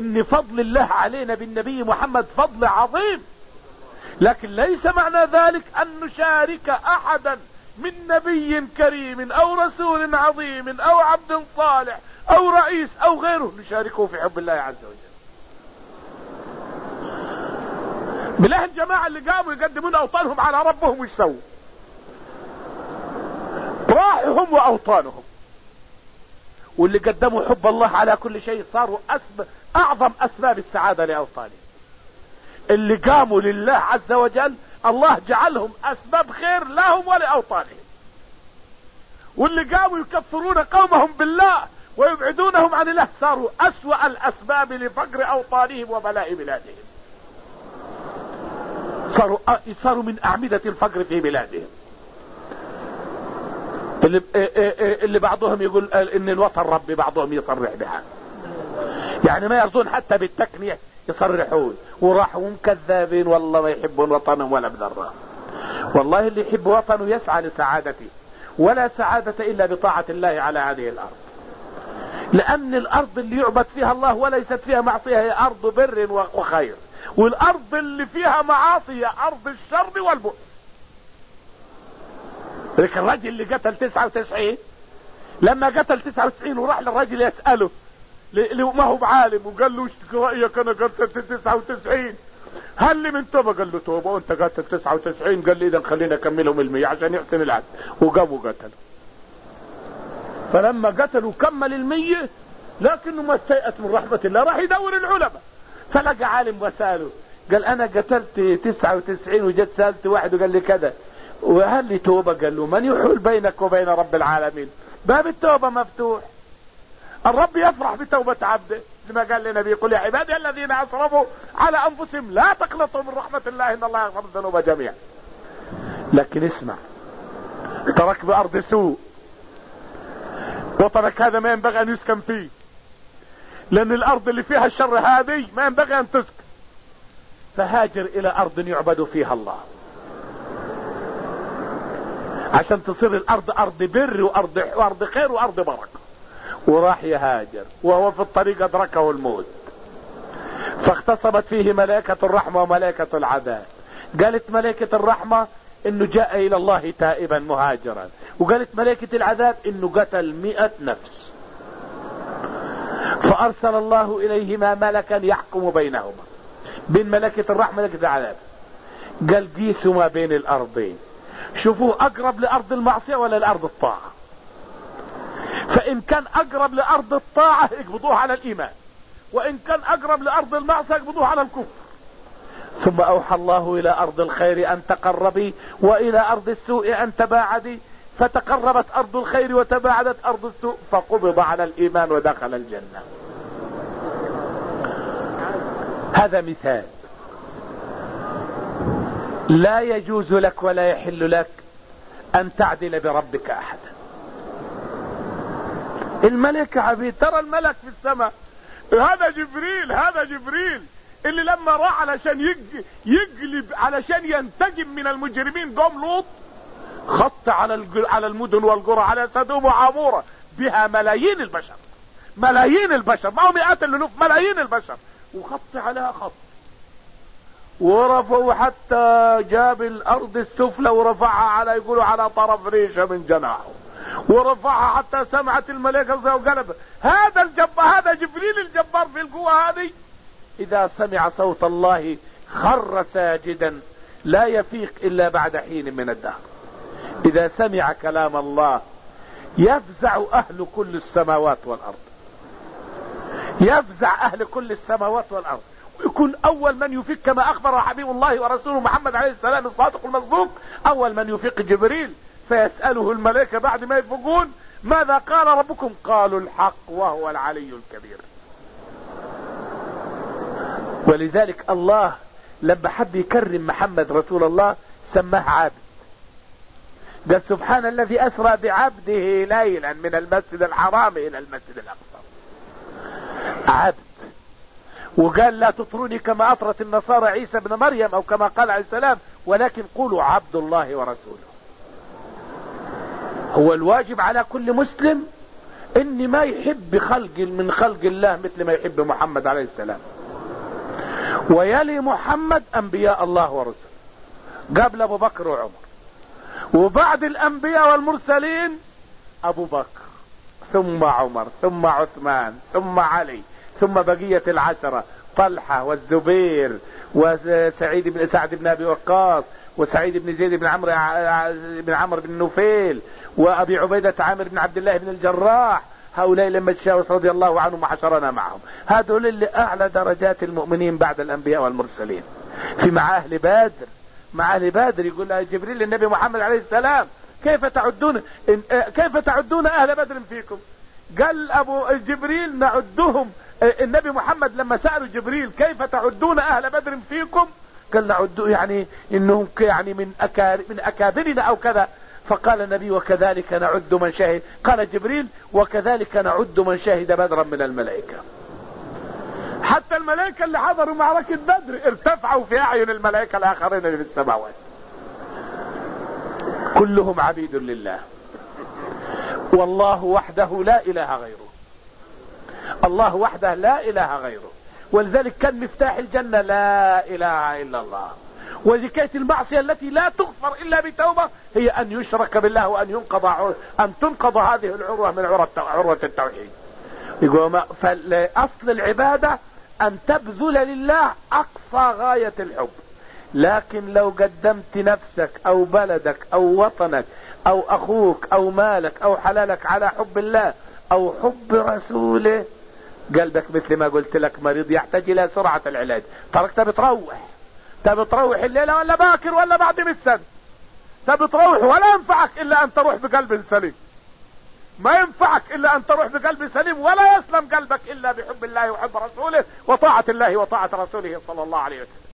ان فضل الله علينا بالنبي محمد فضل عظيم، لكن ليس معنى ذلك ان نشارك احدا من نبي كريم او رسول عظيم او عبد صالح او رئيس او غيره نشاركه في حب الله عز وجل. بالله الجماعة اللي قاموا يقدمون اوطانهم على ربهم وش سووا؟ راحوا هم واوطانهم، واللي قدموا حب الله على كل شيء صاروا اعظم اسباب السعادة لاوطانهم. اللي قاموا لله عز وجل الله جعلهم اسباب خير لهم ولاوطانهم، واللي قاموا يكفرون قومهم بالله ويبعدونهم عن الله صاروا اسوأ الاسباب لفقر اوطانهم وبلاء بلادهم، صاروا من اعمدة الفقر في بلادهم. اللي بعضهم يقول ان الوطن ربي، بعضهم يصرح بها، يعني ما يرضون حتى بالتكنية يصرحون، وراحوا كذابين والله ما يحبون وطنهم ولا بذرة. والله اللي يحب وطنه يسعى لسعادته، ولا سعادة الا بطاعة الله على هذه الارض، لان الارض اللي يعبد فيها الله وليست فيها معصية هي ارض بر وخير، والارض اللي فيها معاصي هي ارض الشر والبؤس. لكن الرجل اللي قتل 99 لما قتل 99 وراح للرجل يسأله ما هو بعالم وقال له ايش رأيك انا قتلت 99 هل لي من توبة؟ قال له توبة وانت قتل 99؟ قال لي اذا خلينا اكملهم 100 عشان يحسن العدل، وقام وقتل. فلما قتلوا كمل 100 لكنه ما استيأس من رحمة الله، راح يدور العلماء فلقى عالم وسأله قال انا قتلت 99 وجت سألت واحد وقال لي كذا وهل لي توبة؟ قال له من يحول بينك وبين رب العالمين؟ باب التوبة مفتوح، الرب يفرح بتوبة عبده، لما قال للنبي قل يا عبادي الذين اسرفوا على انفسهم لا تقنطوا من رحمة الله ان الله يغفر الذنوب جميعا. لكن اسمع، ترك بارض سوء، وطنك هذا ما ينبغي ان يسكن فيه، لان الارض اللي فيها الشر هذه ما ينبغي ان تسكن، فهاجر الى ارض يعبد فيها الله عشان تصير الارض ارض بر وارض خير وارض بركة. وراح يهاجر وهو في الطريق ادركه الموت، فاختصمت فيه ملائكة الرحمة وملائكة العذاب. قالت ملائكة الرحمة انه جاء الى الله تائبا مهاجرا، وقالت ملائكة العذاب انه قتل 100 نفس، فارسل الله اليهما ملكا يحكم بينهما، بين ملائكة الرحمة وملائكة العذاب. قال قيسوا ما بين الارضين، شوفوا اقرب لارض المعصية ولا لارض الطاعة، فان كان اقرب لارض الطاعة اقبضوه على الايمان، وان كان اقرب لارض المعصية اقبضوه على الكفر. ثم اوحى الله الى ارض الخير ان تقربي والى ارض السوء ان تباعدي، فتقربت ارض الخير وتباعدت ارض السوء، فقبض على الايمان ودخل الجنة. هذا مثال. لا يجوز لك ولا يحل لك ان تعدل بربك احدا. الملك عبيد، ترى الملك في السماء، هذا جبريل اللي لما راح علشان يقلب علشان ينتقم من المجرمين قوم لوط، خط على المدن والقرى، على سدوم وعمورة بها ملايين البشر، ما هو مئات الالوف، ملايين البشر، وخط عليها خط، ورفعوا حتى جاب الارض السفلى ورفعها على يقولوا على طرف ريشة من جناحه، ورفعها حتى سمعت الملائكة وقلب. هذا جبريل الجبار في القوة هذه، اذا سمع صوت الله خر ساجدا لا يفيق الا بعد حين من الدهر. اذا سمع كلام الله يفزع اهل كل السماوات والارض، ويكون اول من يفيق كما اخبر حبيب الله ورسوله محمد عليه السلام الصادق المصدوق، اول من يفيق جبريل، فيسأله الملائكة بعد ما يفقون ماذا قال ربكم؟ قالوا الحق وهو العلي الكبير. ولذلك الله لما حب يكرم محمد رسول الله سماه عبد، قال سبحان الذي اسرى بعبده ليلا من المسجد الحرام الى المسجد الاقصى، عبد. وقال لا تطروني كما اطرت النصارى عيسى بن مريم، او كما قال عليه السلام، ولكن قولوا عبد الله ورسوله. هو الواجب على كل مسلم ان ما يحب خلق من خلق الله مثل ما يحب محمد عليه السلام. ويلي محمد انبياء الله ورسله قبل ابو بكر وعمر، وبعد الانبياء والمرسلين ابو بكر ثم عمر ثم عثمان ثم علي ثم بقية العشرة، طلحة والزبير وسعيد بن سعد بن ابي وقاص وسعيد بن زيد بن عمرو بن نفيل وابي عبيدة عامر بن عبد الله بن الجراح. هؤلاء لما تشاوس رضي الله عنهم وحشرنا معهم. هذول اللي اعلى درجات المؤمنين بعد الانبياء والمرسلين. في مع اهل بدر، مع اهل بدر يقول جبريل للنبي محمد عليه السلام كيف تعدون اهل بدر فيكم؟ قال ابو جبريل نعدهم. النبي محمد لما سألوا جبريل كيف تعدون اهل بدر فيكم؟ قال نعد يعني انهم يعني من اكابرنا او كذا. فقال النبي وكذلك نعد من شهد. قال جبريل وكذلك نعد من شهد بدرا من الملائكة. حتى الملائكة اللي حضروا معركة بدر ارتفعوا في اعين الملائكة الاخرين اللي في السماوات. كلهم عبيد لله، والله وحده لا اله غيره. الله وحده لا اله غيره. ولذلك كان مفتاح الجنة لا اله الا الله. وذكاية المعصية التي لا تغفر الا بتوبة هي ان يشرك بالله وان تنقض هذه العروة من عروة التوحيد. يقول فاصل العبادة ان تبذل لله اقصى غاية الحب. لكن لو قدمت نفسك او بلدك او وطنك او اخوك او مالك او حلالك على حب الله او حب رسوله، قلبك مثل ما قلت لك مريض يحتاج الى سرعة العلاج. تركت بتروح الليلة ولا باكر ولا بعد 100 سنة، بتروح ولا ينفعك الا ان تروح بقلب سليم. ما ينفعك الا ان تروح بقلب سليم، ولا يسلم قلبك الا بحب الله وحب رسوله وطاعة الله وطاعة رسوله صلى الله عليه وسلم.